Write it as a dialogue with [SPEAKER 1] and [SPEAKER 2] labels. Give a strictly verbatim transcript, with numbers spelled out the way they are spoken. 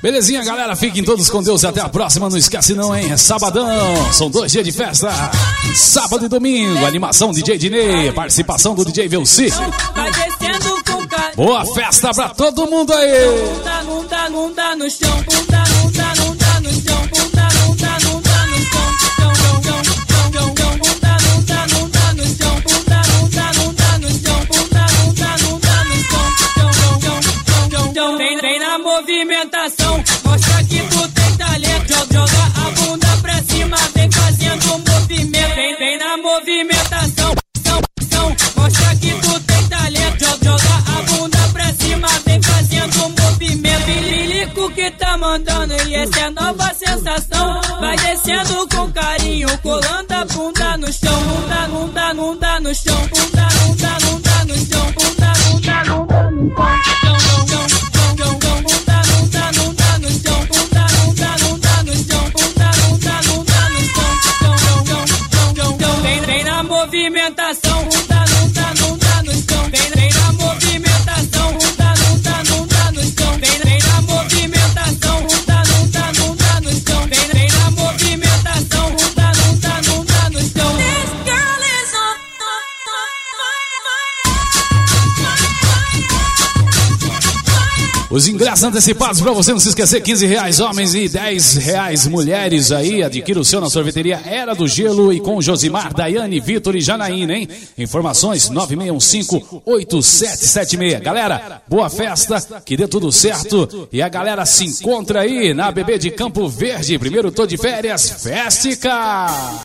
[SPEAKER 1] Belezinha, galera? Fiquem todos com Deus e até a próxima. Não esquece não, hein? É sabadão. São dois dias de festa. Sábado e domingo. Animação D J Dinei. Participação do D J Velci. Boa festa pra todo mundo aí.
[SPEAKER 2] Bunda, bunda, bunda no chão. Bunda, bunda, bunda no chão. Bunda, bunda, bunda no chão. Bunda, bunda, bunda no chão. Bunda, bunda, bunda no chão. Bunda, bunda, bunda no chão. Vem, vem na movimentação. Mostra que tu tem talento. Joga a bunda pra cima. Vem fazendo movimento. Vem, vem na movimentação. Mostra que tu tem talento. Joga a bunda pra cima. Vem fazendo movimento. Lilico que tá mandando. E essa é a nova sensação. Vai descendo com carinho. Colando a bunda no chão. Bunda, bunda, bunda no chão. Bunda, bunda, bunda no chão. Bunda, bunda, bunda no chão. Movimentação, bunda, bunda, bunda no chão. Vem, vem na movimentação, bunda, bunda, bunda no chão. Vem, vem na movimentação, bunda, bunda, bunda no chão. Vem, vem na movimentação, bunda, bunda, bunda no chão. This girl is on.
[SPEAKER 1] Os ingressos antecipados pra você não se esquecer, quinze reais homens e dez reais mulheres aí. Adquira o seu na sorveteria Era do Gelo e com Josimar, Daiane, Vitor e Janaína, hein? Informações nove seis um cinco, oito sete sete seis. Galera, boa festa, que dê tudo certo. E a galera se encontra aí na B B de Campo Verde. Primeiro tô de férias, Festica!